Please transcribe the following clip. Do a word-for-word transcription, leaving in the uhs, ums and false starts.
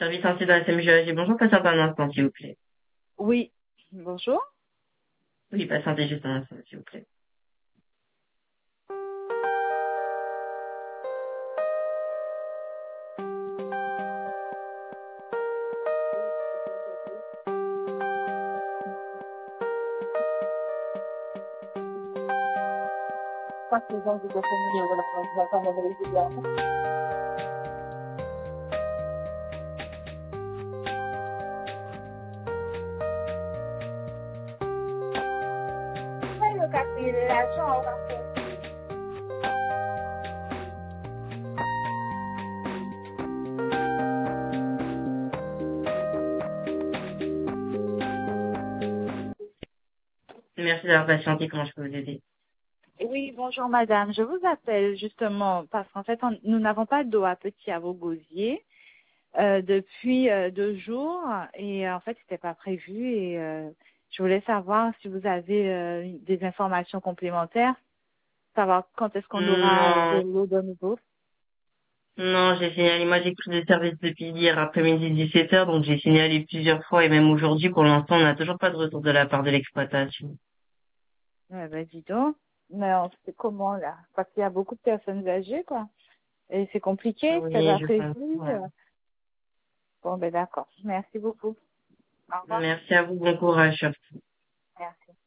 Service ainsi de la S M G A G. Bonjour, patiente un instant, s'il vous plaît. Oui, bonjour. Oui, patientez juste un instant, s'il vous plaît. Parce que j'ai des familles, voilà, on va quand même régulièrement. Ouais, le café, l'argent, on va faire. Merci d'avoir patienté. Comment je peux vous aider? Oui, bonjour madame. Je vous appelle justement parce qu'en fait, on- nous n'avons pas d'eau à petit à vos gosiers euh, depuis euh, deux jours et euh, en fait, c'était pas prévu et euh, je voulais savoir si vous avez euh, des informations complémentaires, savoir quand est-ce qu'on aura de Non, l'eau de nouveau. non, j'ai signalé. Moi, j'ai pris le service depuis hier après-midi dix-sept heures, donc j'ai signalé plusieurs fois et même aujourd'hui, pour l'instant, on n'a toujours pas de retour de la part de l'exploitation. Ouais, ben dis donc. Mais on sait comment là? Parce qu'il y a beaucoup de personnes âgées, quoi. Et c'est compliqué, c'est Oui, pas je prévu. pense. Ouais. euh. Bon, ben d'accord. Merci beaucoup. Au revoir. Merci à vous. Bon courage. Merci.